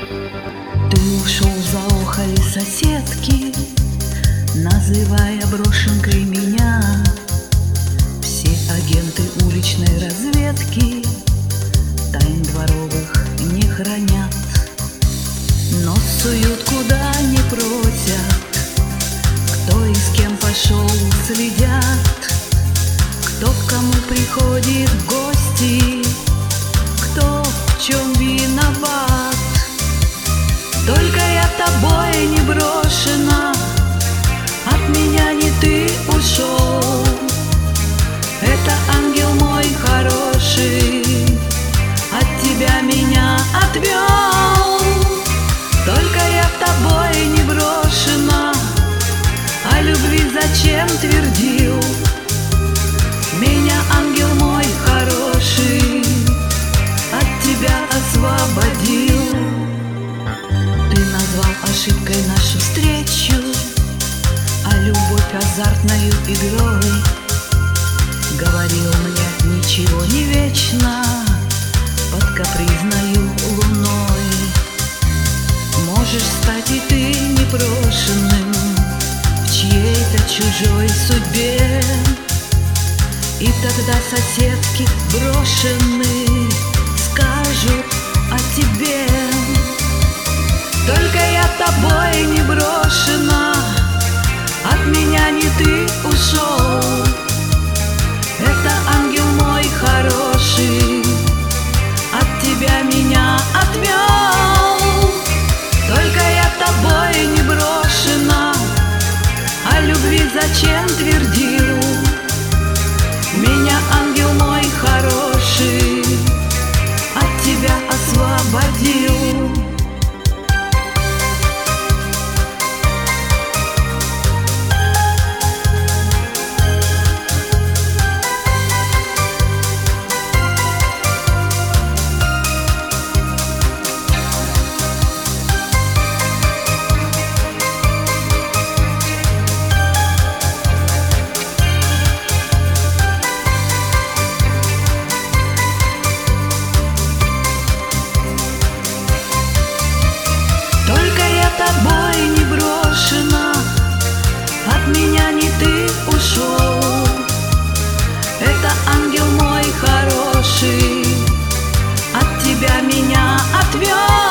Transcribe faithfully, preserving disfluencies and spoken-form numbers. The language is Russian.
Ты ушел, заохали соседки, называя брошенкой меня. Все агенты уличной разведки тайн дворовых не хранят, но суют куда не просят. Кто и с кем пошел, следят. Кто к кому приходит в гости, кто в чем виноват. Только я тобой не брошена, от меня не ты ушел. Это ангел мой хороший, от тебя меня отвел. Только я тобой не брошена, о любви зачем твердил. Меня ангел мой хороший от тебя освободил. Ты назвал ошибкой нашу встречу, а любовь азартною игрой. Говорил мне, ничего не вечно под капризною луной. Можешь стать и ты непрошенным в чьей-то чужой судьбе, и тогда соседки брошенные скажут о тебе. Только я тобой не брошена, от меня не ты ушел. Это ангел мой хороший, от тебя меня отвел. Только я тобой не брошена, о любви зачем твердил. Меня ангел мой хороший от тебя освободил. Тобой не брошена, от меня не ты ушел. Это ангел мой хороший, от тебя меня отвел.